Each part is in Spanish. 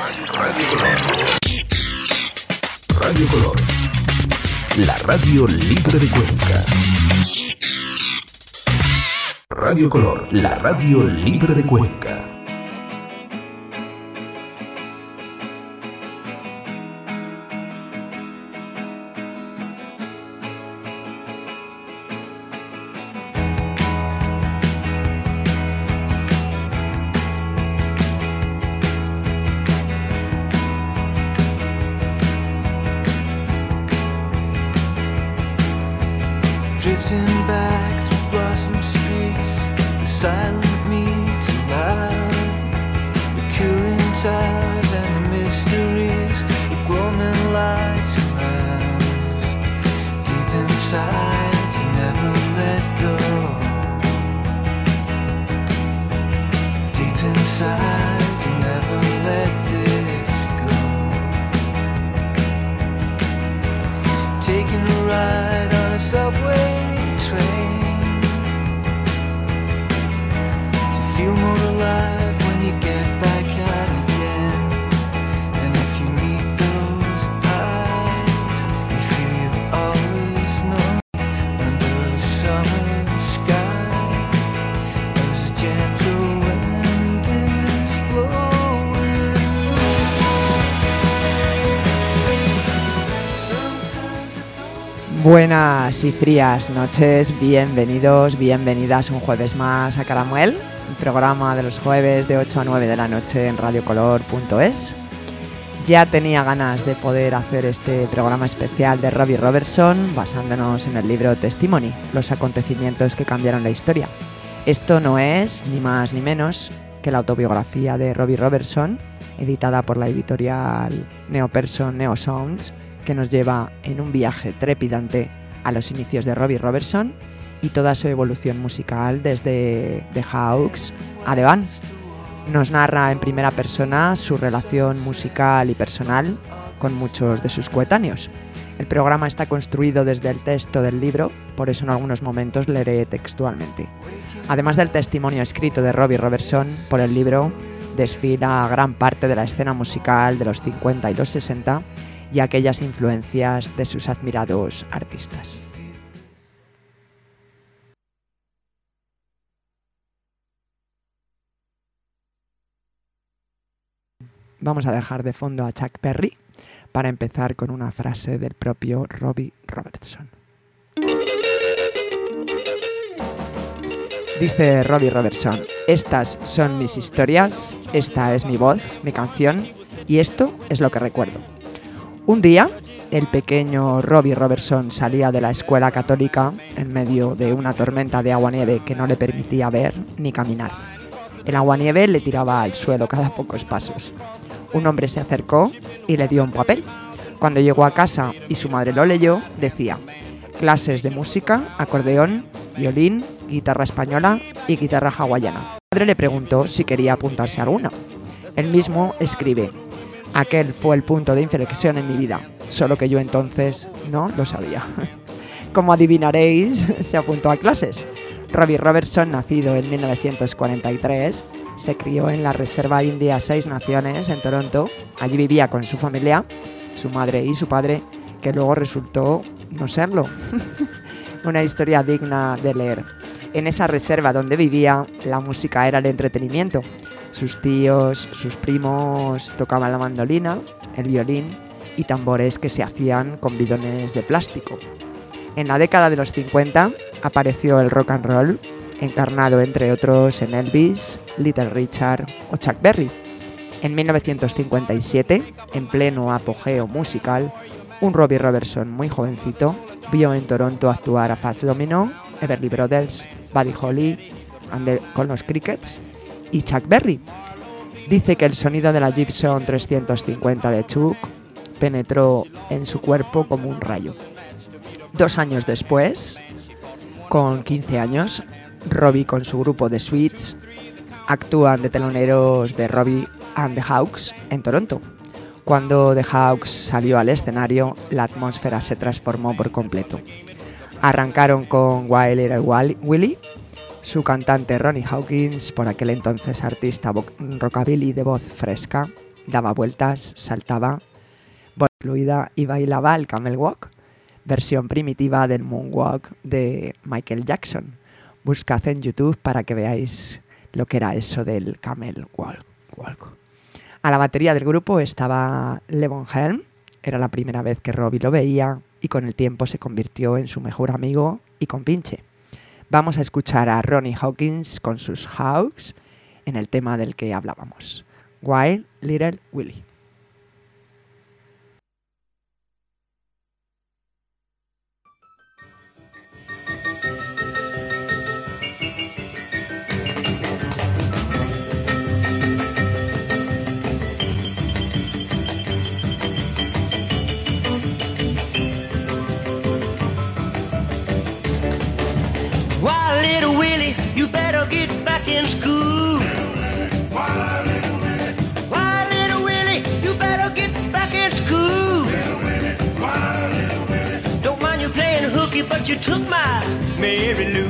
Radio Color, la radio libre de Cuenca. Radio Color, la radio libre de Cuenca. Drifting back through blossom streets, the silent meets alive, the cooling towers and the mysteries, the glowing lights around us. Deep inside, you never let go. Deep inside, you never let this go. Taking a ride on a subway train, to feel more alive when you get back out again. And if you meet those eyes, you feel you've always known. Under a summer sky, as a gentle wind is blowing. Sometimes I thought. Buenas y frías noches, bienvenidos, bienvenidas un jueves más a Caramuel, el programa de los jueves de 8 a 9 de la noche en radiocolor.es. Ya tenía ganas de poder hacer este programa especial de Robbie Robertson basándonos en el libro Testimony, los acontecimientos que cambiaron la historia. Esto no es ni más ni menos que la autobiografía de Robbie Robertson, editada por la editorial Neoperson Neosounds, que nos lleva en un viaje trepidante a los inicios de Robbie Robertson y toda su evolución musical desde The Hawks a The Band. Nos narra en primera persona su relación musical y personal con muchos de sus coetáneos. El programa está construido desde el texto del libro, por eso en algunos momentos leeré textualmente. Además del testimonio escrito de Robbie Robertson, por el libro desfila gran parte de la escena musical de los 50 y los 60 y aquellas influencias de sus admirados artistas. Vamos a dejar de fondo a Chuck Berry para empezar con una frase del propio Robbie Robertson. Dice Robbie Robertson: estas son mis historias, esta es mi voz, mi canción, y esto es lo que recuerdo. Un día, el pequeño Robbie Robertson salía de la escuela católica en medio de una tormenta de agua-nieve que no le permitía ver ni caminar. El agua-nieve le tiraba al suelo cada pocos pasos. Un hombre se acercó y le dio un papel. Cuando llegó a casa y su madre lo leyó, decía: clases de música, acordeón, violín, guitarra española y guitarra hawaiana. Su madre le preguntó si quería apuntarse a alguna. Él mismo escribe: aquel fue el punto de inflexión en mi vida, solo que yo entonces no lo sabía. Como adivinaréis, se apuntó a clases. Robbie Robertson, nacido en 1943, se crió en la Reserva India Seis Naciones en Toronto. Allí vivía con su familia, su madre y su padre, que luego resultó no serlo. Una historia digna de leer. En esa reserva donde vivía, la música era el entretenimiento. Sus tíos, sus primos tocaban la mandolina, el violín y tambores que se hacían con bidones de plástico. En la década de los 50 apareció el rock and roll, encarnado entre otros en Elvis, Little Richard o Chuck Berry. En 1957, en pleno apogeo musical, un Robbie Robertson muy jovencito vio en Toronto actuar a Fats Domino, Everly Brothers, Buddy Holly, con los Crickets y Chuck Berry. Dice que el sonido de la Gibson 350 de Chuck penetró en su cuerpo como un rayo. 2 años después, con 15 años, Robbie con su grupo The Sweets actúan de teloneros de Robbie and the Hawks en Toronto. Cuando The Hawks salió al escenario, la atmósfera se transformó por completo. Arrancaron con Wild Little Willie, su cantante Ronnie Hawkins, por aquel entonces artista rockabilly de voz fresca, daba vueltas, saltaba, fluida y bailaba el camel walk, versión primitiva del moonwalk de Michael Jackson. Buscad en YouTube para que veáis lo que era eso del camel walk. A la batería del grupo estaba Levon Helm, era la primera vez que Robbie lo veía y con el tiempo se convirtió en su mejor amigo y compinche. Vamos a escuchar a Ronnie Hawkins con sus Hawks en el tema del que hablábamos, Wild Little Willie. Why, little Willie, you better get back in school. Why, little Willie, you better get back in school. Don't mind you playing hooky, but you took my Mary Lou.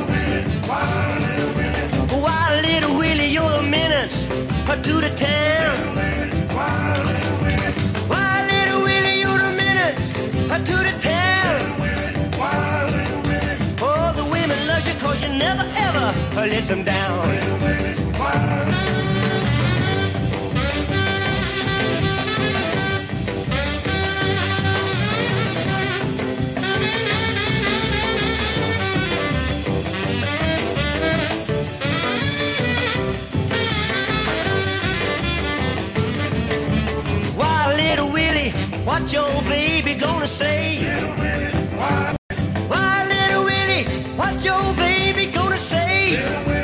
Why, little Willie, you're a menace to the town. Why, little Willie, you're a menace to the town. Oh, the women love you 'cause you never ever let them down. Why, little Willie, what your baby gonna say? Why, little Willie, what your baby gonna say?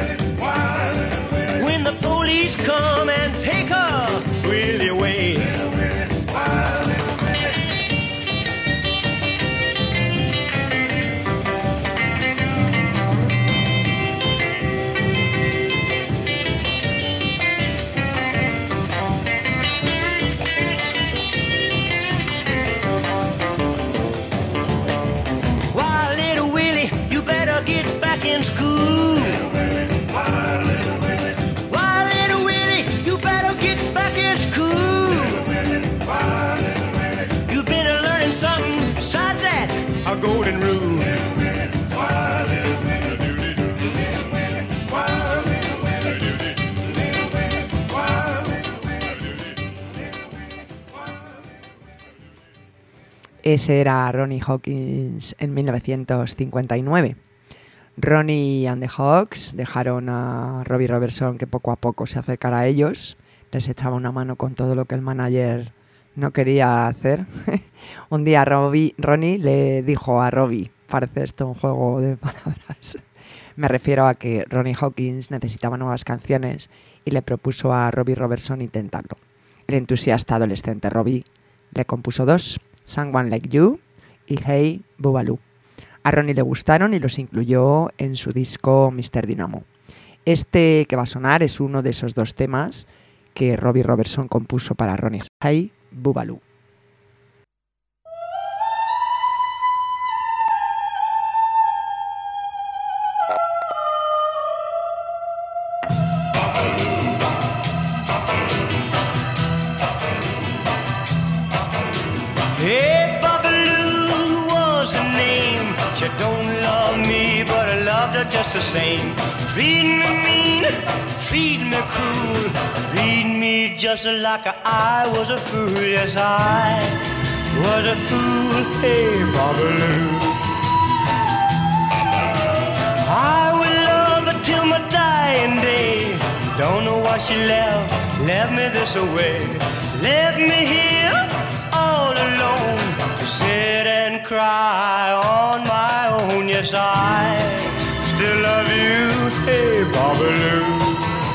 When the police come and take her Willie away. Why, little Willie, you better get back in school. Why, little Willie, you better get back in school. You've been learning something besides that, a golden rule. Ese era Ronnie Hawkins en 1959. Ronnie and the Hawks dejaron a Robbie Robertson que poco a poco se acercara a ellos, les echaba una mano con todo lo que el manager no quería hacer. Un día Ronnie le dijo a Robbie, parece esto un juego de palabras, me refiero a que Ronnie Hawkins necesitaba nuevas canciones y le propuso a Robbie Robertson intentarlo. El entusiasta adolescente Robbie le compuso dos, Someone Like You y Hey Boobaloo. A Ronnie le gustaron y los incluyó en su disco Mr. Dynamo. Este que va a sonar es uno de esos dos temas que Robbie Robertson compuso para Ronnie, Hey Boobaloo. Hey, Boobaloo was her name. She don't love me, but I loved her just the same. Treat me mean, treat me cruel, treat me just like I was a fool. Yes, I was a fool. Hey, Boobaloo. I will love her till my dying day. Don't know why she left me this way. Left me here all alone to sit and cry on my own. Yes, I still love you, hey, Boobaloo.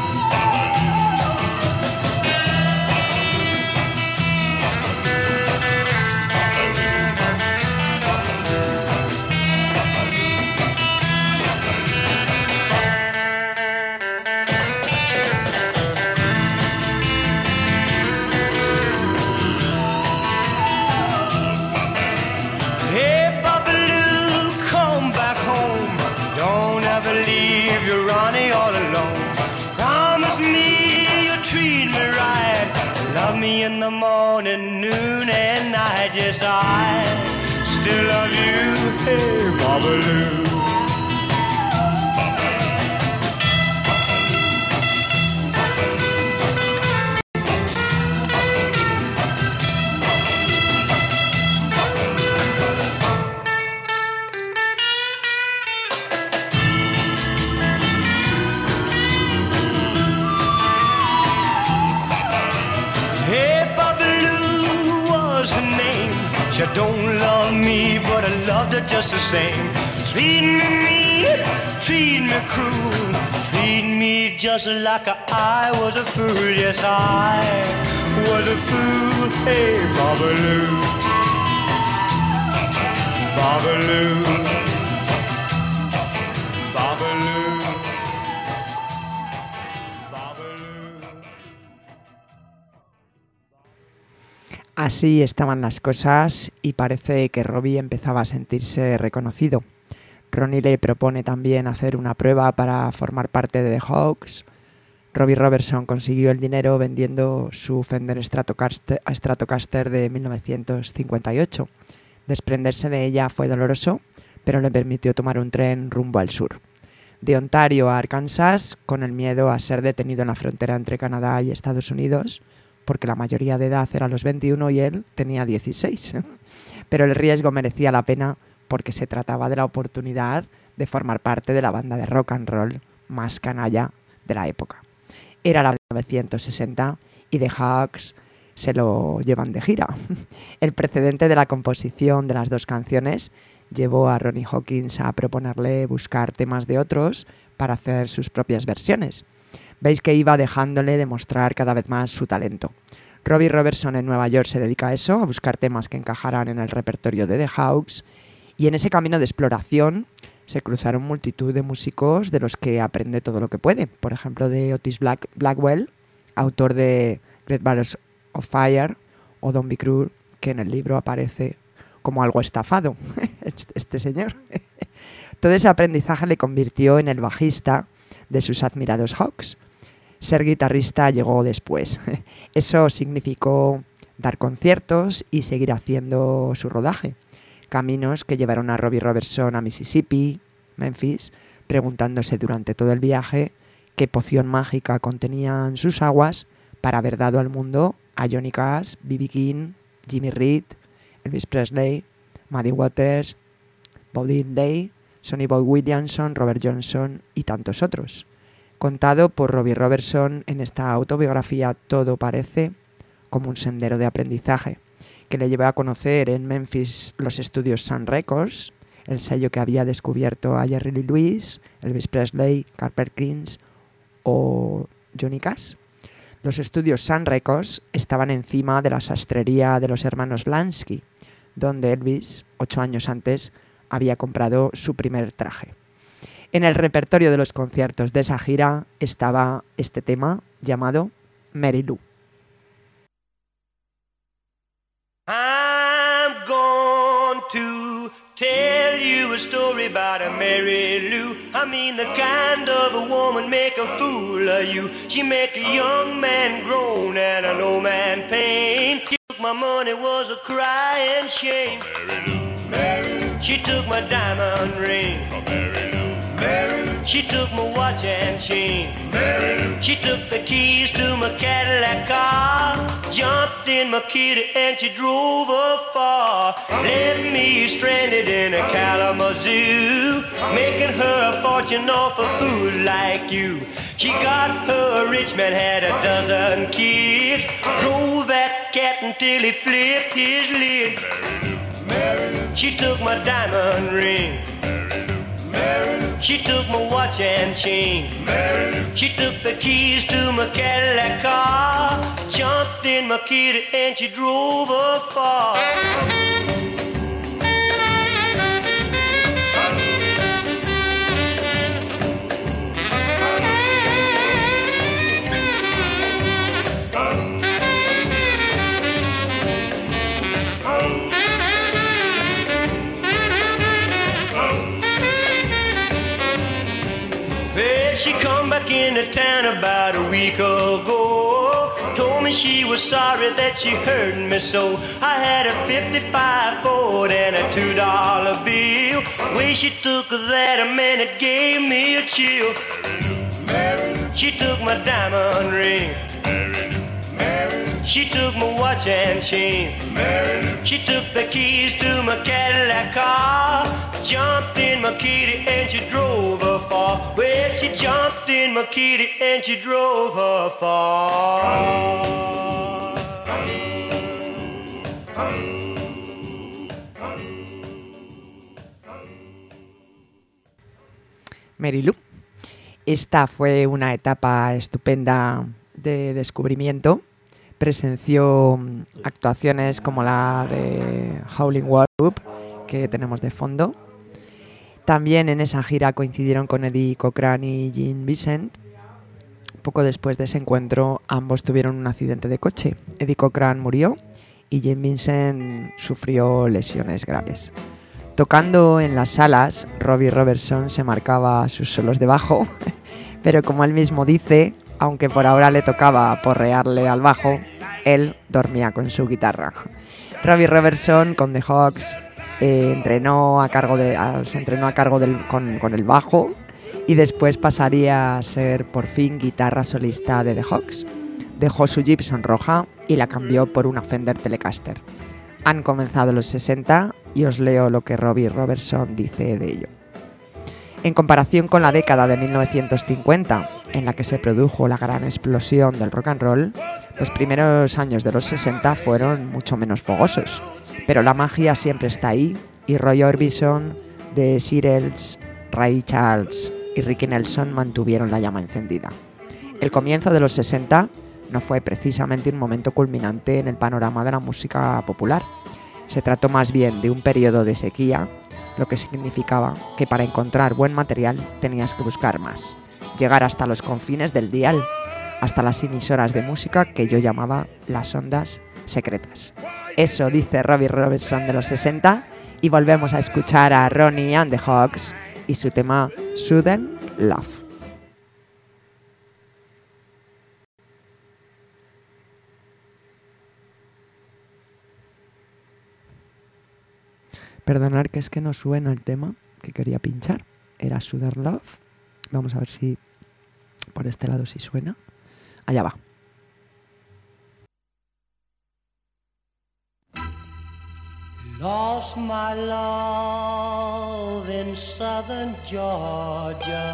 Hey, Boobaloo, come back home. Don't ever leave your Ronnie all alone. love me in the morning, noon and night. Yes, I still love you, hey, Babaloo. She don't love me, but I loved her just the same. Treat me mean, treat me cruel, treat me just like I was a fool. Yes, I was a fool. Hey, Babaloo, Babaloo, Babaloo, Babaloo. Así estaban las cosas y parece que Robbie empezaba a sentirse reconocido. Ronnie le propone también hacer una prueba para formar parte de The Hawks. Robbie Robertson consiguió el dinero vendiendo su Fender Stratocaster de 1958. Desprenderse de ella fue doloroso, pero le permitió tomar un tren rumbo al sur. De Ontario a Arkansas, con el miedo a ser detenido en la frontera entre Canadá y Estados Unidos, porque la mayoría de edad era los 21 y él tenía 16. Pero el riesgo merecía la pena porque se trataba de la oportunidad de formar parte de la banda de rock and roll más canalla de la época. Era la de 1960 y The Hawks se lo llevan de gira. El precedente de la composición de las dos canciones llevó a Ronnie Hawkins a proponerle buscar temas de otros para hacer sus propias versiones. Veis que iba dejándole demostrar cada vez más su talento. Robbie Robertson en Nueva York se dedica a eso, a buscar temas que encajaran en el repertorio de The Hawks, y en ese camino de exploración se cruzaron multitud de músicos de los que aprende todo lo que puede. Por ejemplo, de Otis Blackwell, autor de Great Balls of Fire, o Don't Be Cruel, que en el libro aparece como algo estafado, este señor. Todo ese aprendizaje le convirtió en el bajista de sus admirados Hawks. Ser guitarrista llegó después. Eso significó dar conciertos y seguir haciendo su rodaje. Caminos que llevaron a Robbie Robertson a Mississippi, Memphis, preguntándose durante todo el viaje qué poción mágica contenían sus aguas para haber dado al mundo a Johnny Cash, B.B. King, Jimmy Reed, Elvis Presley, Muddy Waters, Bo Diddley, Sonny Boy Williamson, Robert Johnson y tantos otros. Contado por Robbie Robertson en esta autobiografía, todo parece como un sendero de aprendizaje que le llevó a conocer en Memphis los estudios Sun Records, el sello que había descubierto a Jerry Lee Lewis, Elvis Presley, Carl Perkins o Johnny Cash. Los estudios Sun Records estaban encima de la sastrería de los hermanos Lansky, donde Elvis, 8 años antes, había comprado su primer traje. En el repertorio de los conciertos de esa gira estaba este tema llamado Mary Lou. I'm going to tell you a story about a Mary Lou. I mean the kind of a woman make a fool of you. She make a young man groan and an old man pain. She took my money, was a crying shame. Mary Lou, Mary Lou. She took my diamond ring. Mary Lou. Mary Lou. She took my watch and chain. Mary Lou. She took the keys to my Cadillac car, jumped in my kitty and she drove afar. Left me stranded in a Kalamazoo, making her a fortune off a fool like you. She got her a rich man, had a dozen kids, drove that cat until he flipped his lid. Mary Lou. She took my diamond ring. Mary Lou. She took my watch and chain. Mary Lou. She took the keys to my Cadillac car, jumped in my kitty and she drove afar. She come back into town about a week ago, told me me she was sorry that she hurt me so. I had a 55 Ford and a $2 bill. Way she took that, man, it gave me a chill. She took my diamond ring. She took my watch and chain. She took the keys to my Cadillac car. Jumped in my kitty and she drove her far. Well, she jumped in my kitty and she drove her far. Mary Lou. Esta fue una etapa estupenda de descubrimiento. Presenció actuaciones como la de Howlin' Wolf, que tenemos de fondo. También en esa gira coincidieron con Eddie Cochran y Gene Vincent. Poco después de ese encuentro, ambos tuvieron un accidente de coche. Eddie Cochran murió y Gene Vincent sufrió lesiones graves. Tocando en las salas, Robbie Robertson se marcaba sus solos de bajo, pero como él mismo dice, aunque por ahora le tocaba porrearle al bajo, él dormía con su guitarra. Robbie Robertson con The Hawks se entrenó a cargo con el bajo y después pasaría a ser por fin guitarra solista de The Hawks. Dejó su Gibson roja y la cambió por una Fender Telecaster. Han comenzado los 60 y os leo lo que Robbie Robertson dice de ello. En comparación con la década de 1950, en la que se produjo la gran explosión del rock and roll, los primeros años de los 60 fueron mucho menos fogosos, pero la magia siempre está ahí y Roy Orbison, The Seattle, Ray Charles y Ricky Nelson mantuvieron la llama encendida. El comienzo de los 60 no fue precisamente un momento culminante en el panorama de la música popular. Se trató más bien de un periodo de sequía, lo que significaba que para encontrar buen material tenías que buscar más, llegar hasta los confines del dial, hasta las emisoras de música que yo llamaba las ondas secretas. Eso dice Robbie Robertson de los 60 y volvemos a escuchar a Ronnie and the Hawks y su tema Sudden Love. Perdonad que es que no suena el tema que quería pinchar. Era Sudden Love. Vamos a ver si por este lado sí suena. Allá va. Lost my love in southern Georgia.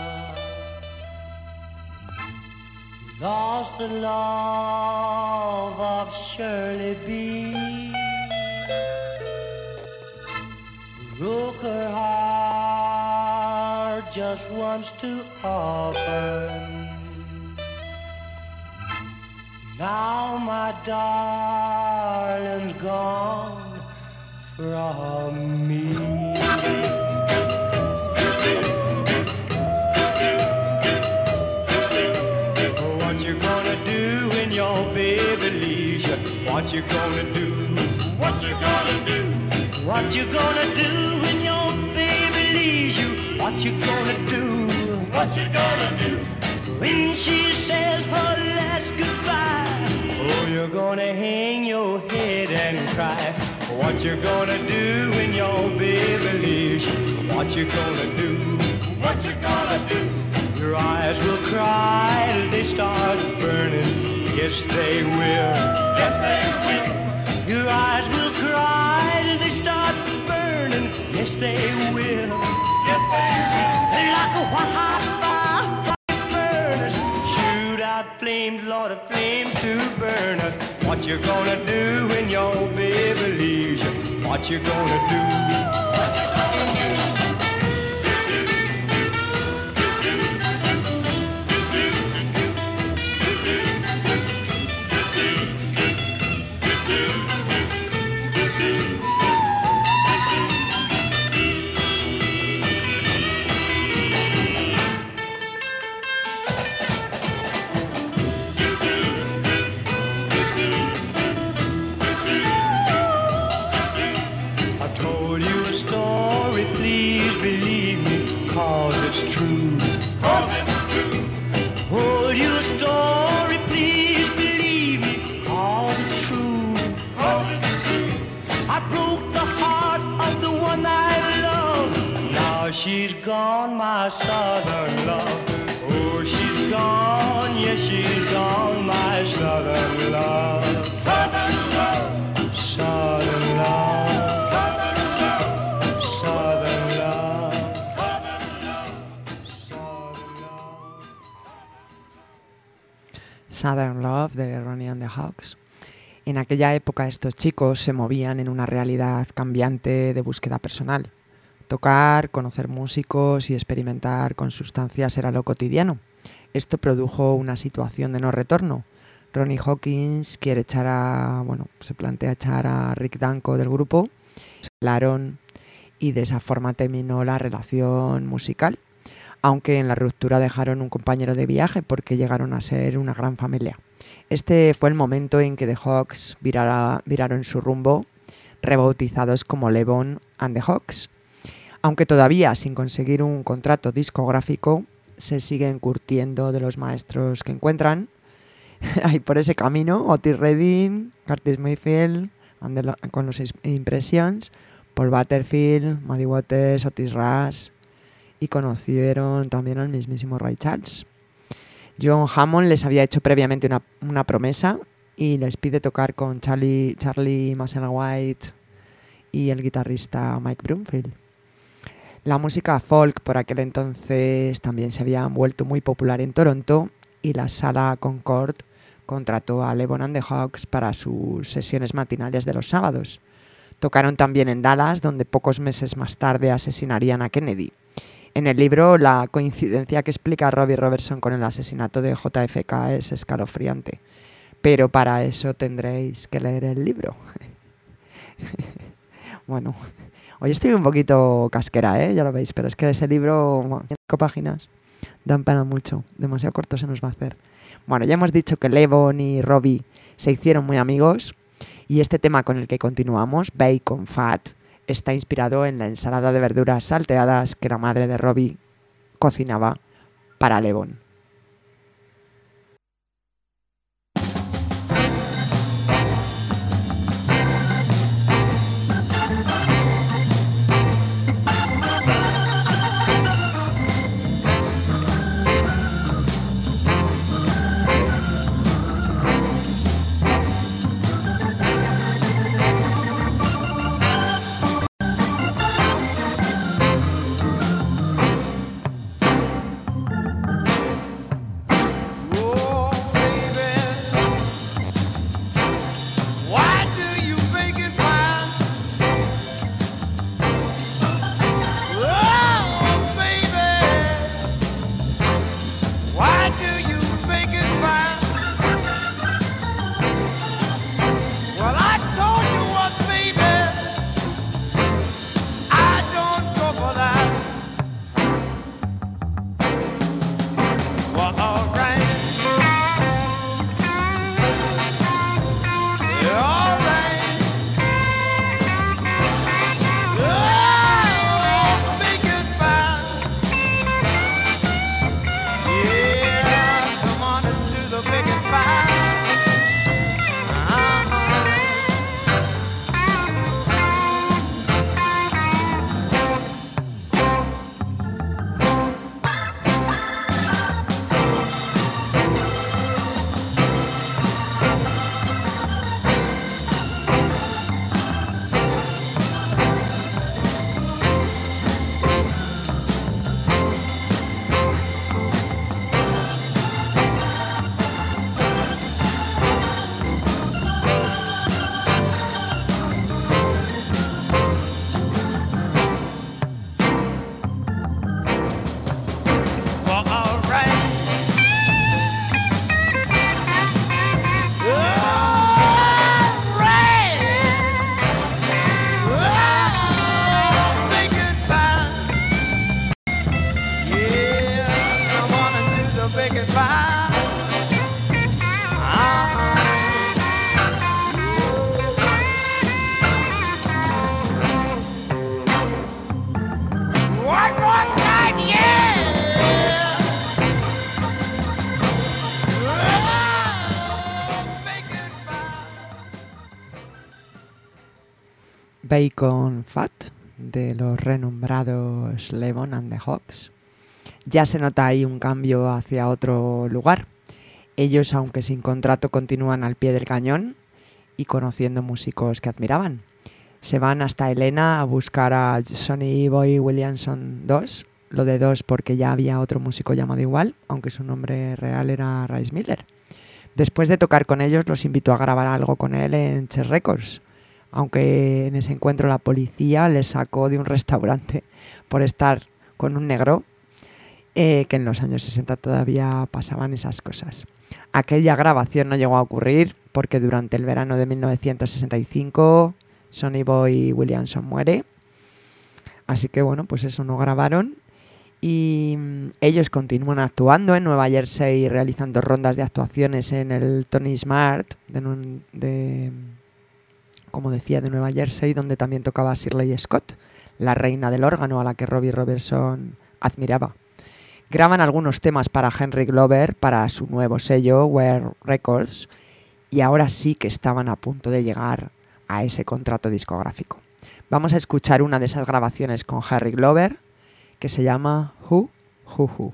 Lost the love of Shirley B. Broke her heart just once too often. Now my darling's gone from me. What you gonna do when your baby leaves you? What you gonna do? What you gonna do? What you gonna do when your baby leaves you? What you gonna do? What you gonna do? When she says her last goodbye, oh, you're gonna hang your head and cry. What you gonna do when your baby leaves you? What you gonna do? What you gonna do? Your eyes will cry till they start burning. Yes, they will. Yes, they will. Your eyes will cry till they start burning. Yes, they will. Yes, they will. They're like a hot fire. Shoot out flames, Lord, of flames to burn us. What you gonna do when your baby leaves you? What you gonna do? What you gonna do? she's gone, my southern love. Oh, she's gone, yes, she's gone, my southern love. Southern love. Southern love. Southern love. Southern love. Southern love. Southern love. Southern Love de Ronnie and the Hawks. En aquella época estos chicos se movían en una realidad cambiante de búsqueda personal. Tocar, conocer músicos y experimentar con sustancias era lo cotidiano. Esto produjo una situación de no retorno. Ronnie Hawkins se plantea echar a Rick Danko del grupo. Se hablaron y de esa forma terminó la relación musical, aunque en la ruptura dejaron un compañero de viaje porque llegaron a ser una gran familia. Este fue el momento en que The Hawks viraron su rumbo, rebautizados como Levon and the Hawks. Aunque todavía sin conseguir un contrato discográfico, se siguen curtiendo de los maestros que encuentran. Hay por ese camino Otis Redding, Curtis Mayfield, con los Impressions, Paul Butterfield, Muddy Waters, Otis Rush, y conocieron también al mismísimo Ray Charles. John Hammond les había hecho previamente una promesa y les pide tocar con Charlie Musselwhite y el guitarrista Mike Bloomfield. La música folk por aquel entonces también se había vuelto muy popular en Toronto y la Sala Concord contrató a Levon and the Hawks para sus sesiones matinales de los sábados. Tocaron también en Dallas, donde pocos meses más tarde asesinarían a Kennedy. En el libro, la coincidencia que explica Robbie Robertson con el asesinato de JFK es escalofriante. Pero para eso tendréis que leer el libro. Bueno, hoy estoy un poquito casquera, ya lo veis, pero es que ese libro, 5 páginas, dan pena mucho. Demasiado corto se nos va a hacer. Bueno, ya hemos dicho que Levon y Robbie se hicieron muy amigos y este tema con el que continuamos, Bacon Fat, está inspirado en la ensalada de verduras salteadas que la madre de Robbie cocinaba para Levon. Bacon Fat de los renombrados Levon and the Hawks. Ya se nota ahí un cambio hacia otro lugar. Ellos, aunque sin contrato, continúan al pie del cañón y conociendo músicos que admiraban. Se van hasta Helena a buscar a Sonny Boy Williamson 2, lo de 2 porque ya había otro músico llamado igual, aunque su nombre real era Rice Miller. Después de tocar con ellos, los invitó a grabar algo con él en Chess Records, aunque en ese encuentro la policía les sacó de un restaurante por estar con un negro, que en los años 60 todavía pasaban esas cosas. Aquella grabación no llegó a ocurrir porque durante el verano de 1965 Sonny Boy Williamson muere. Así que bueno, pues eso no grabaron. Y ellos continúan actuando en Nueva Jersey, realizando rondas de actuaciones en el Tony Smart, como decía, de Nueva Jersey, donde también tocaba Shirley Scott, la reina del órgano a la que Robbie Robertson admiraba. Graban algunos temas para Henry Glover, para su nuevo sello, Ware Records, y ahora sí que estaban a punto de llegar a ese contrato discográfico. Vamos a escuchar una de esas grabaciones con Henry Glover, que se llama Who, Who, Who.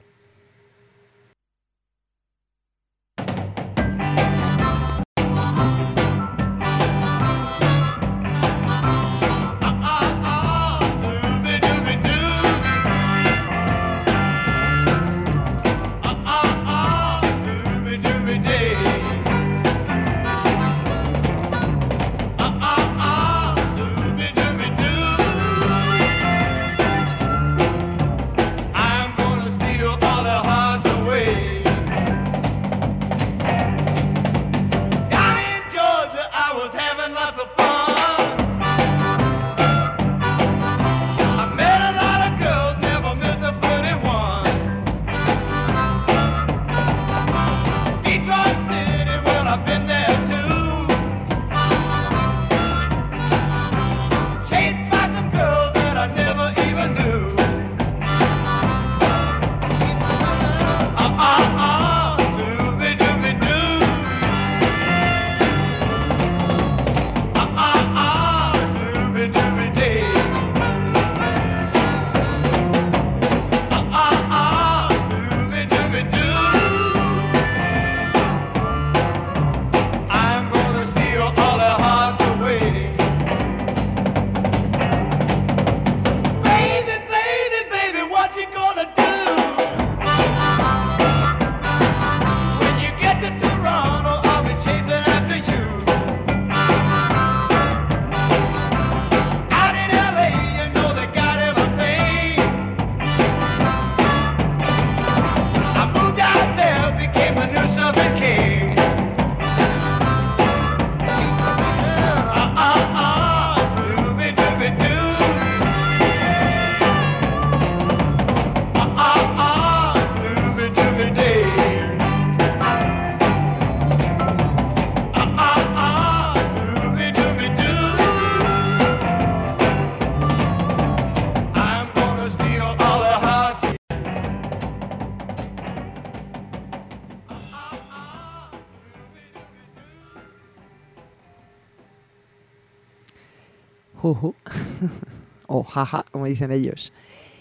O jaja, como dicen ellos.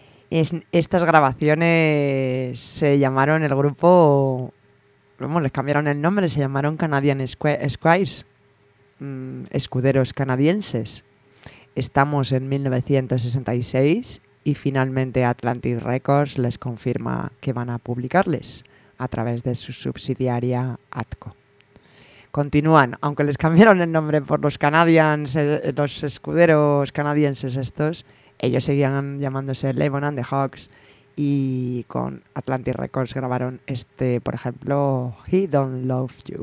Estas grabaciones se llamaron el grupo, les cambiaron el nombre, se llamaron Canadian Squires, escuderos canadienses. Estamos en 1966 y finalmente Atlantic Records les confirma que van a publicarles a través de su subsidiaria Atco. Continúan, aunque les cambiaron el nombre por los Canadians, los escuderos canadienses estos, ellos seguían llamándose Levon and the Hawks y con Atlantic Records grabaron por ejemplo, He Don't Love You.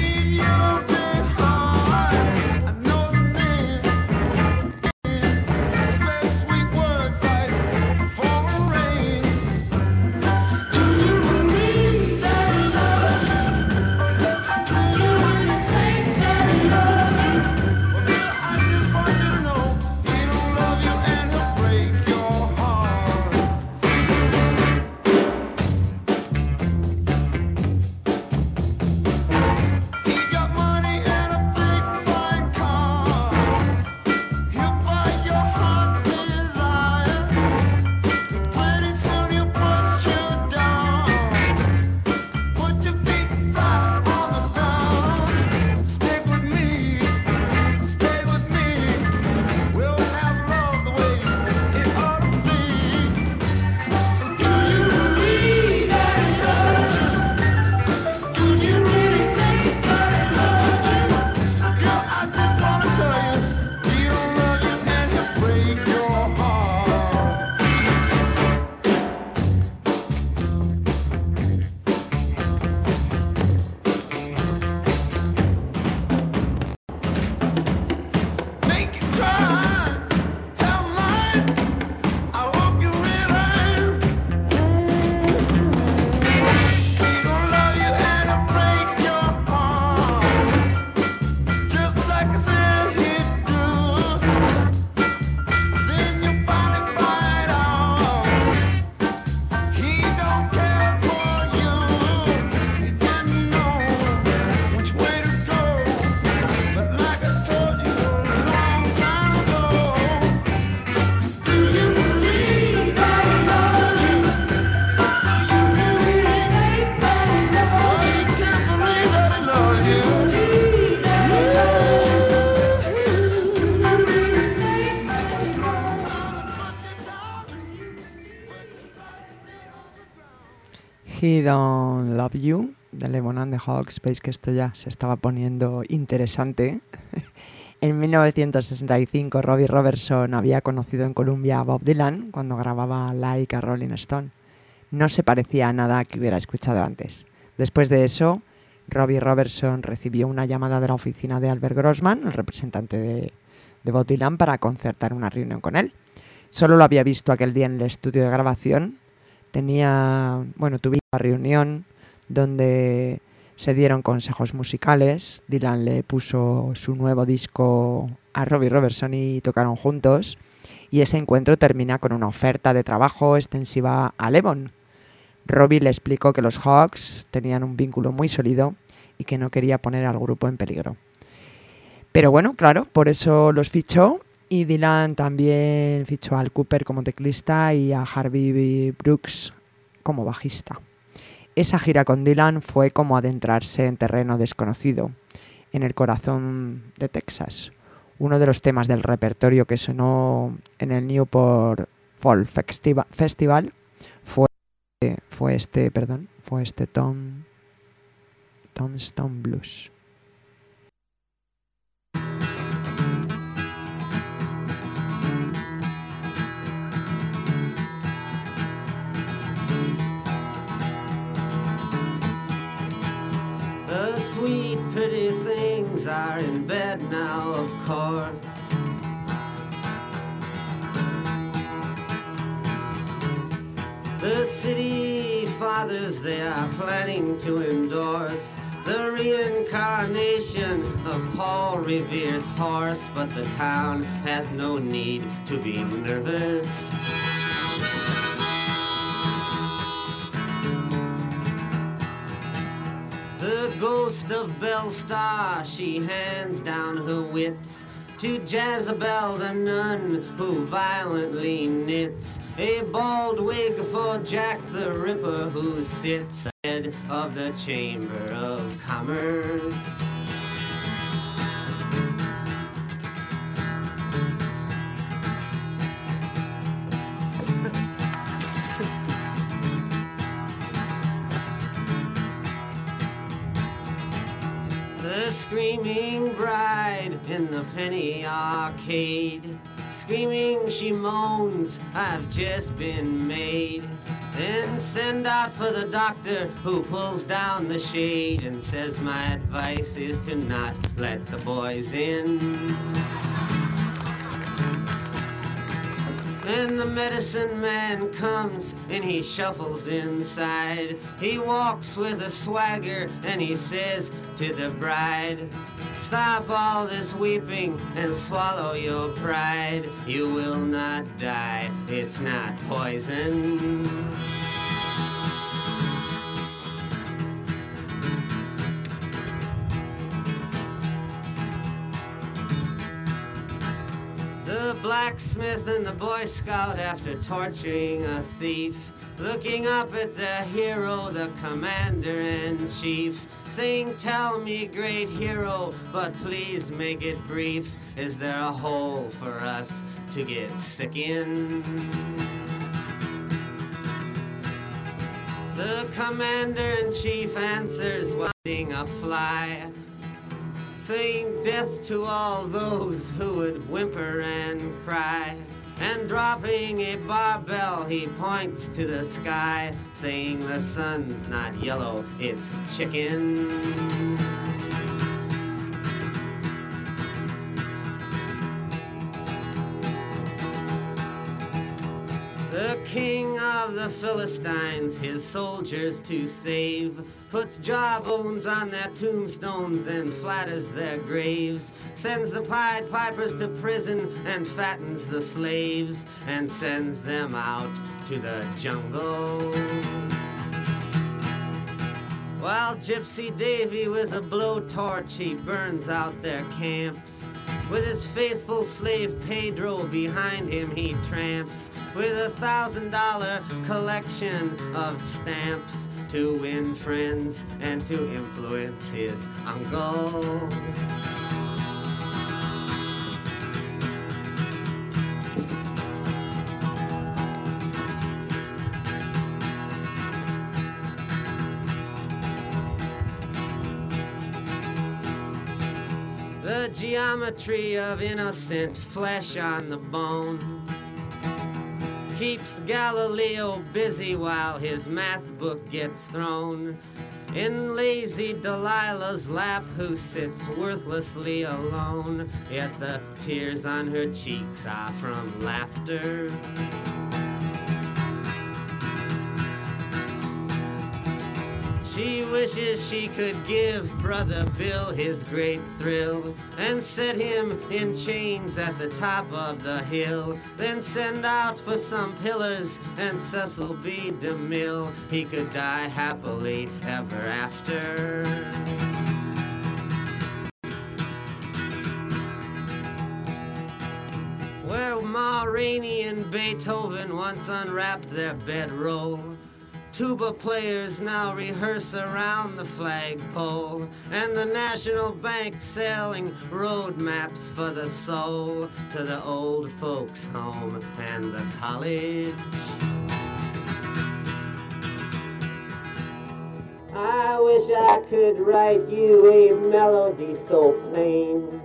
I know the name. He Don't Love You, de Levon and the Hawks. Veis que esto ya se estaba poniendo interesante. En 1965, Robbie Robertson había conocido en Columbia a Bob Dylan cuando grababa Like a Rolling Stone. No se parecía a nada que hubiera escuchado antes. Después de eso, Robbie Robertson recibió una llamada de la oficina de Albert Grossman, el representante de Bob Dylan, para concertar una reunión con él. Solo lo había visto aquel día en el estudio de grabación. Tuvieron una reunión donde se dieron consejos musicales. Dylan le puso su nuevo disco a Robbie Robertson y tocaron juntos. Y ese encuentro termina con una oferta de trabajo extensiva a Levon. Robbie le explicó que los Hawks tenían un vínculo muy sólido y que no quería poner al grupo en peligro. Pero bueno, claro, por eso los fichó. Y Dylan también fichó a Al Cooper como teclista y a Harvey Brooks como bajista. Esa gira con Dylan fue como adentrarse en terreno desconocido, en el corazón de Texas. Uno de los temas del repertorio que sonó en el Newport Folk Festival fue este Tombstone Blues. The sweet, pretty things are in bed now, of course. The city fathers, they are planning to endorse the reincarnation of Paul Revere's horse, but the town has no need to be nervous. The ghost of Belle Starr, she hands down her wits to Jezebel the nun, who violently knits a bald wig for Jack the Ripper, who sits ahead of the Chamber of Commerce. The screaming bride in the penny arcade, screaming she moans, I've just been made. Then send out for the doctor, who pulls down the shade and says my advice is to not let the boys in. Then the medicine man comes and he shuffles inside. He walks with a swagger and he says to the bride, stop all this weeping and swallow your pride. You will not die, it's not poison. The blacksmith and the Boy Scout, after torturing a thief, looking up at the hero, the commander-in-chief, saying, tell me, great hero, but please make it brief. Is there a hole for us to get sick in? The commander-in-chief answers, wanting a fly, saying death to all those who would whimper and cry. And dropping a barbell, he points to the sky, saying the sun's not yellow, it's chicken. The king of the Philistines, his soldiers to save, puts jawbones on their tombstones, then flatters their graves, sends the Pied Pipers to prison and fattens the slaves, and sends them out to the jungle. While Gypsy Davy with a blowtorch, he burns out their camps. With his faithful slave Pedro behind him he tramps, with $1,000 collection of stamps, to win friends and to influence his uncle. the geometry of innocent flesh on the bone. Keeps Galileo busy while his math book gets thrown in lazy Delilah's lap, who sits worthlessly alone, yet the tears on her cheeks are from laughter. She wishes she could give Brother Bill his great thrill and set him in chains at the top of the hill, then send out for some pillars and Cecil B. DeMille. He could die happily ever after. Where Ma Rainey and Beethoven once unwrapped their bedroll, tuba players now rehearse around the flagpole, and the National Bank selling road maps for the soul to the old folks' home and the college. I wish I could write you a melody so plain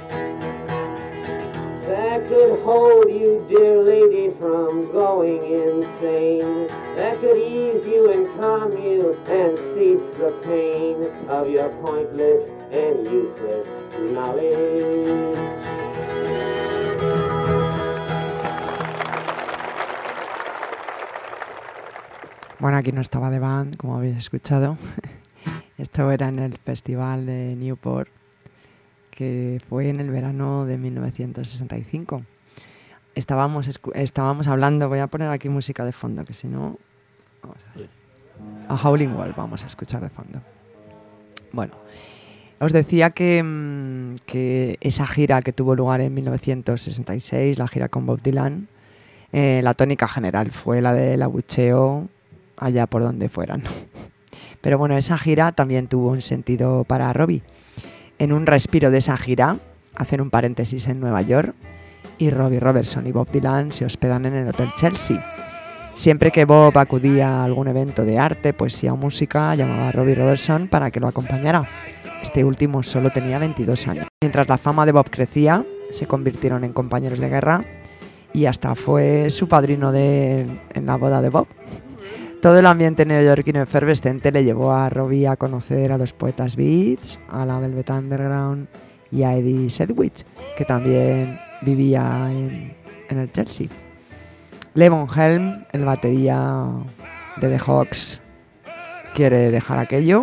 that could hold you, dear lady, from going insane, that could ease you and calm you and cease the pain of your pointless and useless knowledge. Bueno, aquí no estaba The Band, como habéis escuchado. Esto era en el Festival de Newport, que fue en el verano de 1965. Estábamos hablando, voy a poner aquí música de fondo, que si no... Vamos a ver. A Howling Wolf vamos a escuchar de fondo. Bueno, os decía que esa gira que tuvo lugar en 1966, la gira con Bob Dylan, la tónica general fue la del abucheo allá por donde fueran. Pero bueno, esa gira también tuvo un sentido para Robbie. En un respiro de esa gira, hacen un paréntesis en Nueva York y Robbie Robertson y Bob Dylan se hospedan en el Hotel Chelsea. Siempre que Bob acudía a algún evento de arte, poesía o música, llamaba a Robbie Robertson para que lo acompañara. Este último solo tenía 22 años. Mientras la fama de Bob crecía, se convirtieron en compañeros de guerra y hasta fue su padrino en la boda de Bob. Todo el ambiente neoyorquino efervescente le llevó a Robbie a conocer a los poetas Beats, a la Velvet Underground y a Eddie Sedgwick, que también vivía en el Chelsea. Levon Helm, el batería de The Hawks, quiere dejar aquello.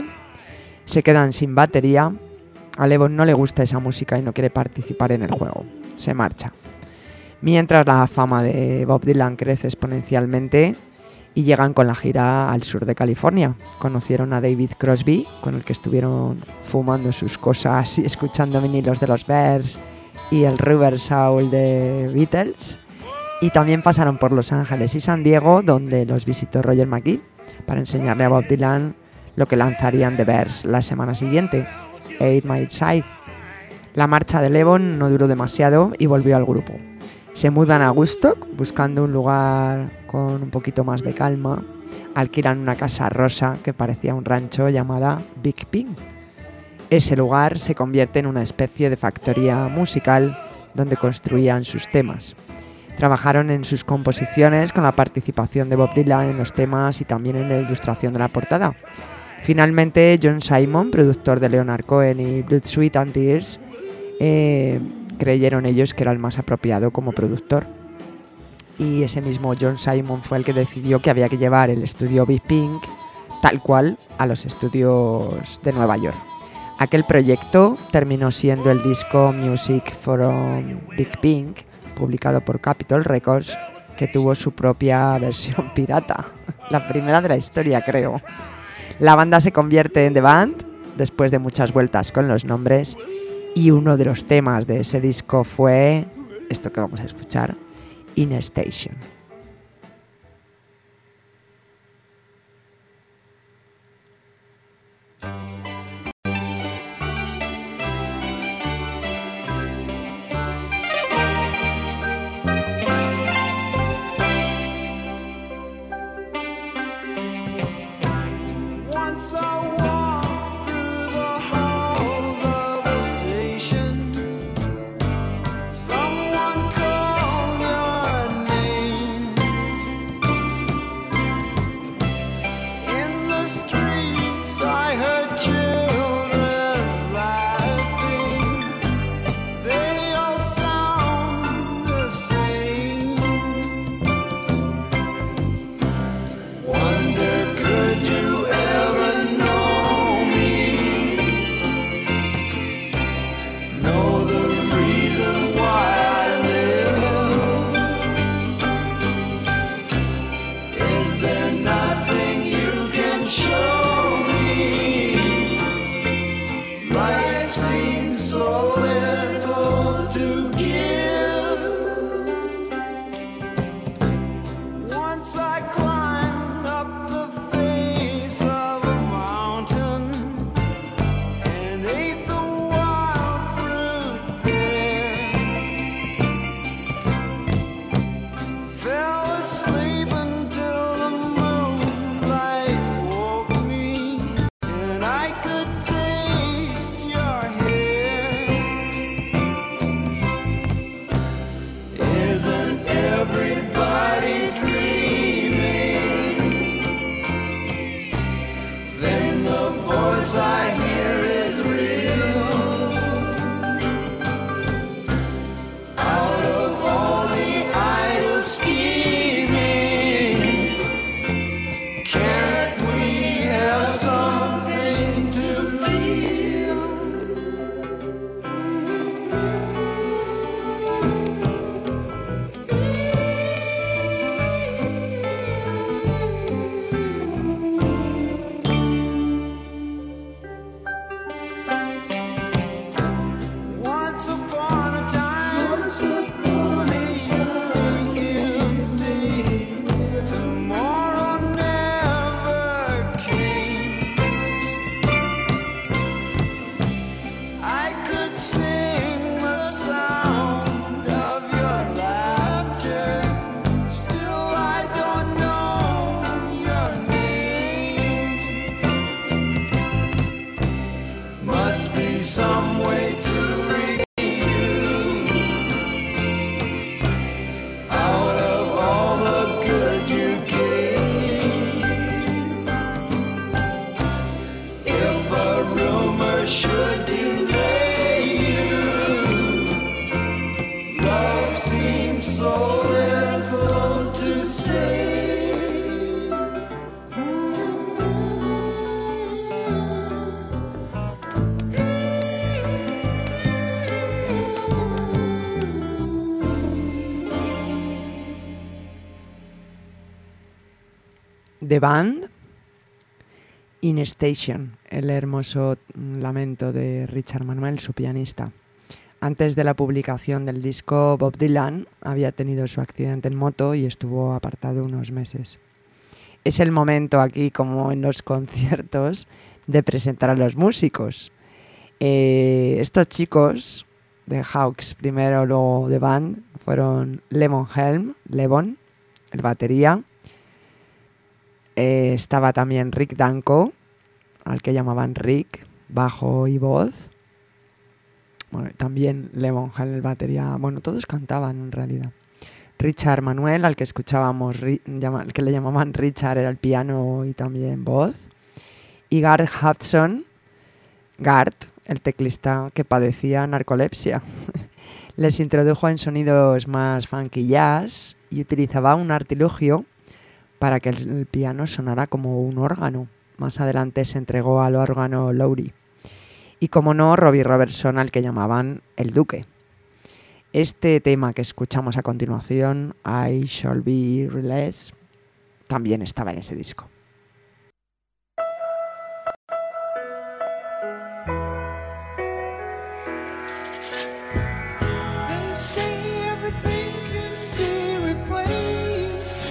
Se quedan sin batería. A Levon no le gusta esa música y no quiere participar en el juego. Se marcha. Mientras la fama de Bob Dylan crece exponencialmente y llegan con la gira al sur de California. Conocieron a David Crosby, con el que estuvieron fumando sus cosas y escuchando vinilos de los Bears y el Rubber Soul de Beatles. Y también pasaron por Los Ángeles y San Diego, donde los visitó Roger McGee para enseñarle a Bob Dylan lo que lanzarían The Bears la semana siguiente, 8 Mile Side. La marcha de Levon no duró demasiado y volvió al grupo. Se mudan a Woodstock, buscando un lugar con un poquito más de calma. Alquilan una casa rosa que parecía un rancho llamada Big Pink. Ese lugar se convierte en una especie de factoría musical donde construían sus temas. Trabajaron en sus composiciones con la participación de Bob Dylan en los temas y también en la ilustración de la portada. Finalmente, John Simon, productor de Leonard Cohen y Blood, Sweat and Tears, creyeron ellos que era el más apropiado como productor. Y ese mismo John Simon fue el que decidió que había que llevar el estudio Big Pink tal cual a los estudios de Nueva York. Aquel proyecto terminó siendo el disco Music from Big Pink, publicado por Capitol Records, que tuvo su propia versión pirata, la primera de la historia, creo. La banda se convierte en The Band después de muchas vueltas con los nombres, y uno de los temas de ese disco fue esto que vamos a escuchar, In a Station. Once I walked through the halls of a station. to say. The Band, In Station, el hermoso lamento de Richard Manuel, su pianista. Antes de la publicación del disco, Bob Dylan había tenido su accidente en moto y estuvo apartado unos meses. Es el momento aquí, como en los conciertos, de presentar a los músicos. Estos chicos de Hawks, primero, luego The Band, fueron Levon Helm, Levon, el batería. Estaba también Rick Danko, al que llamaban Rick, bajo y voz. Bueno, también Levon Helm, el batería. Bueno, todos cantaban en realidad. Richard Manuel, al que escuchábamos, que le llamaban Richard, era el piano y también voz. Y Garth Hudson, Garth, el teclista que padecía narcolepsia. Les introdujo en sonidos más funky jazz y utilizaba un artilugio para que el piano sonara como un órgano. Más adelante se entregó al órgano Lowrey. Y como no, Robbie Robertson, al que llamaban el Duque. Este tema que escuchamos a continuación, I Shall Be Released, también estaba en ese disco. They say everything can be replaced.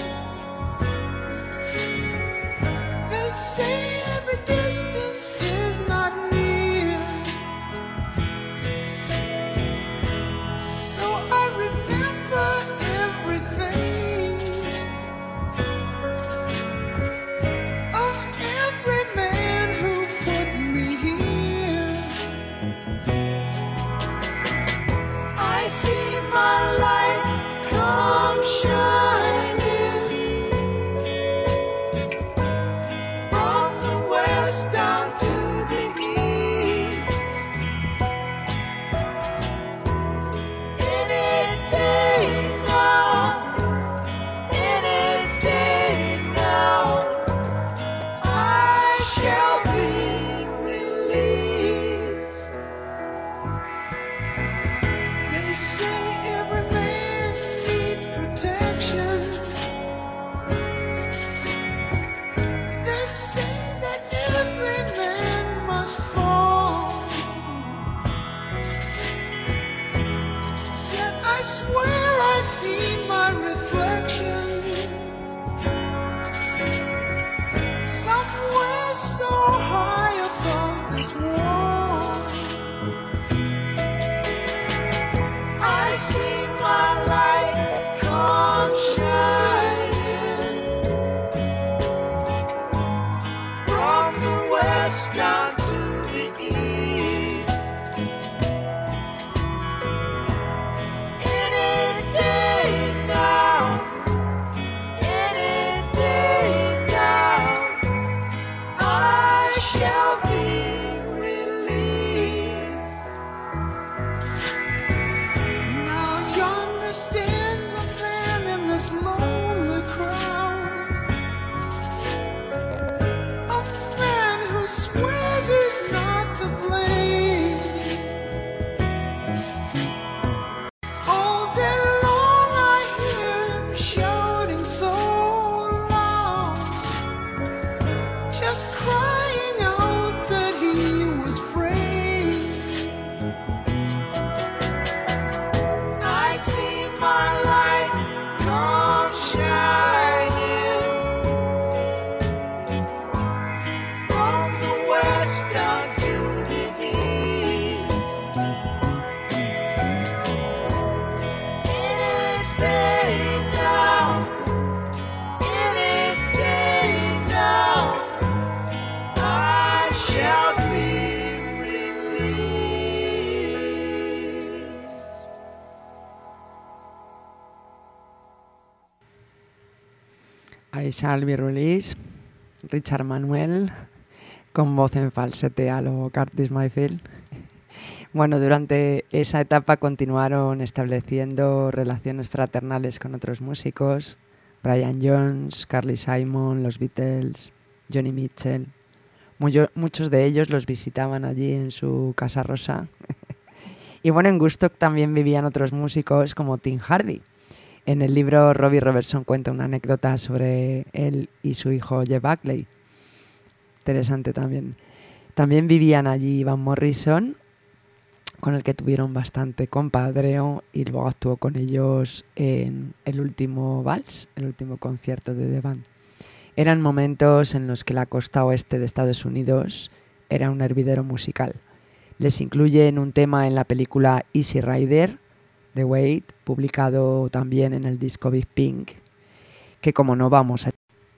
They say every distance is not near. So I remember every face of every man who put me here. I see my light come shining from the west down to the east. Any day now, any day now, I shall be released. They say every man needs protection. They say that every man must fall. Yet I swear I see my reflection somewhere so high above this wall. I see my light come shining from the west down to the east. Any day now, any day now, I shall be released. Now yonder stands a man in this lonely crowd, a man who swears he's not to blame. All day long I hear him shouting so loud, just crying out that he was free. I see my light come shining from the west down to the east. Any day now, any day now, I shall be released. I Shall Be Released, Richard Manuel, con voz en falsete a lo Curtis Mayfield. Bueno, durante esa etapa continuaron estableciendo relaciones fraternales con otros músicos, Brian Jones, Carly Simon, los Beatles, Johnny Mitchell. Muchos de ellos los visitaban allí en su Casa Rosa. Y bueno, en Woodstock también vivían otros músicos como Tim Hardy. En el libro Robbie Robertson cuenta una anécdota sobre él y su hijo Jeff Buckley. Interesante también. También vivían allí Van Morrison, con el que tuvieron bastante compadreo, y luego actuó con ellos en el último vals, el último concierto de The Band. Eran momentos en los que la costa oeste de Estados Unidos era un hervidero musical. Les incluyen un tema en la película Easy Rider, The Wait, publicado también en el disco Big Pink, que como no vamos a...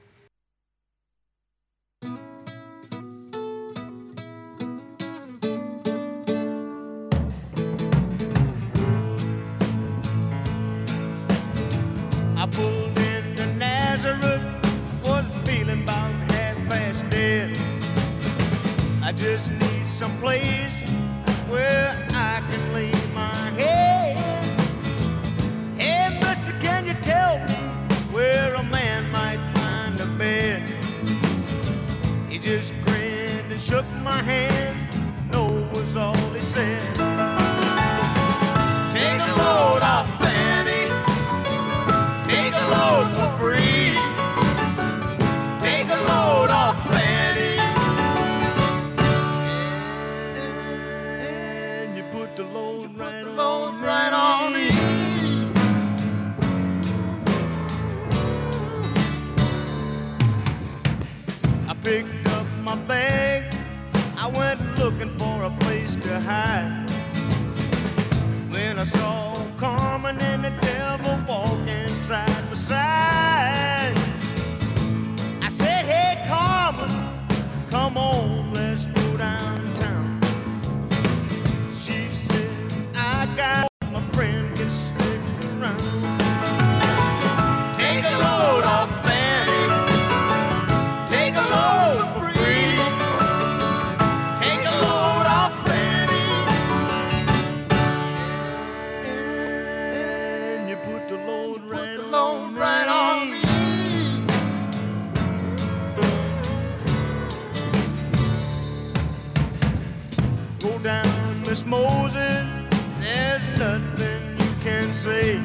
I pulled into Nazareth, was feeling about half-past dead. I just need some place where I can lay my head. Hey, mister, can you tell me where a man might find a bed? He just grinned and shook my hand, no was all he said. Take a load off Fanny, take a load for free. Take a load off Fanny, and you put the load right on me. I picked up my bag, I went looking for a place to hide. When I saw Carmen and the devil walking side by side, I said, hey Carmen, come on, let's go downtown. She said, I got my friend can stick around. Take a load off Fanny, take a load for free. Take a load off Fanny, and you put the load right on me. Go down, Miss Moses, there's nothing you can say.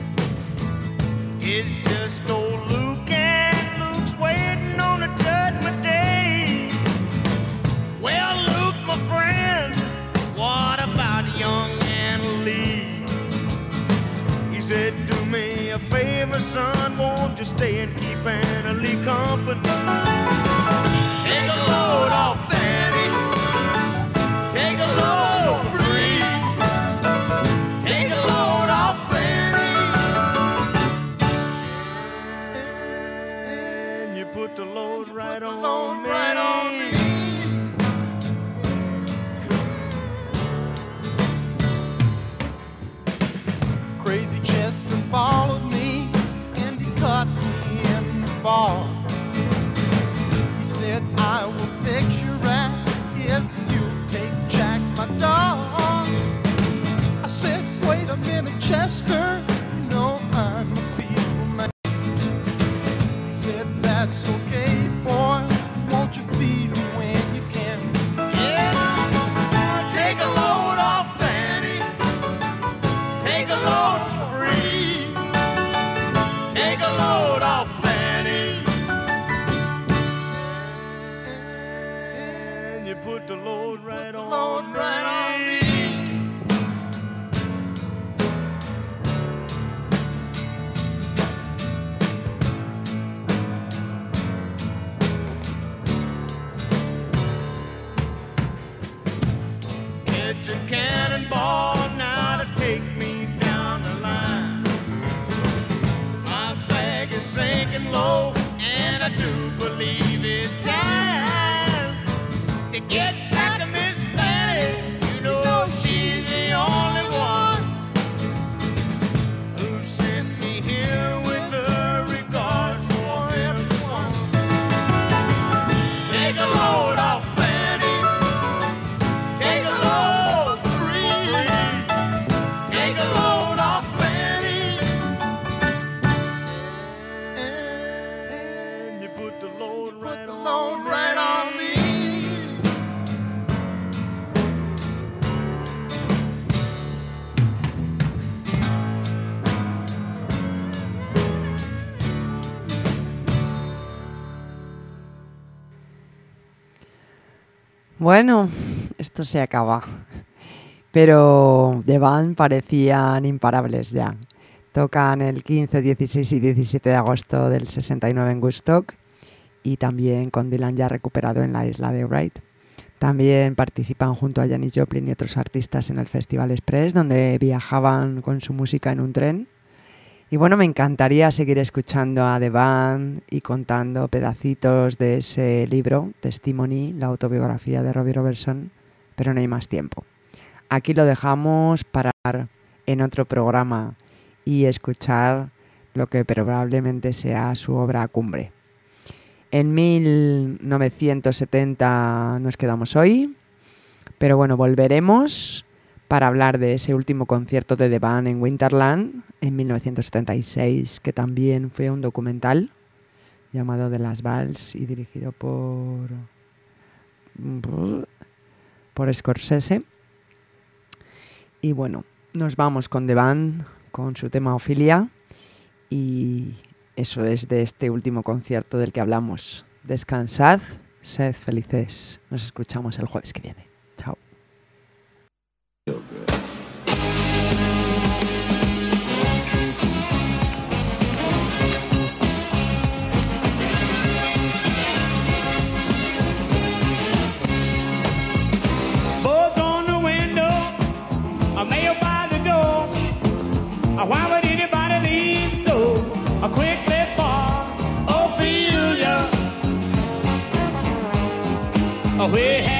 It's just old Luke, and Luke's waiting on the judgment day. Well, Luke, my friend, what about young Anna Lee? He said, do me a favor, son, won't you stay and keep Anna Lee company? Take a load off Fanny, take a load free. Take a load off Fanny, and you put the load right on me. Crazy Chester followed me and he caught me in the fall. He said, I will fix you right if you take Jack, my dog. I said, wait a minute, Chester, you know I'm a peaceful man. He said, that's okay, boy, won't you feed me when you can? Yeah, take a load off Fanny, take a load free. Take a load off Fanny, and you put the load right on me. Get your cannonball now to take me down the line. My bag is sinking low, and I do believe it's time to get back to Miss Fanny. You know she's the only one who sent me here with her regards for everyone. Take a load off Fanny, take a load free. Take a load off Fanny, the load right on me. Bueno, esto se acaba. Pero The Band parecían imparables ya. Tocan el 15, 16 y 17 de agosto del 69 en Woodstock y también con Dylan ya recuperado en la isla de Wright. También participan junto a Janis Joplin y otros artistas en el Festival Express, donde viajaban con su música en un tren. Y bueno, me encantaría seguir escuchando a The Band y contando pedacitos de ese libro, Testimony, la autobiografía de Robbie Robertson, pero no hay más tiempo. Aquí lo dejamos para en otro programa y escuchar lo que probablemente sea su obra cumbre. En 1970 nos quedamos hoy, pero bueno, volveremos para hablar de ese último concierto de The Band en Winterland en 1976, que también fue un documental llamado The Last Waltz y dirigido por Scorsese. Y bueno, nos vamos con The Band, con su tema Ophelia, y eso es de este último concierto del que hablamos. Descansad, sed felices. Nos escuchamos el jueves que viene. Chao. Why would anybody leave so quickly for Ophelia? We had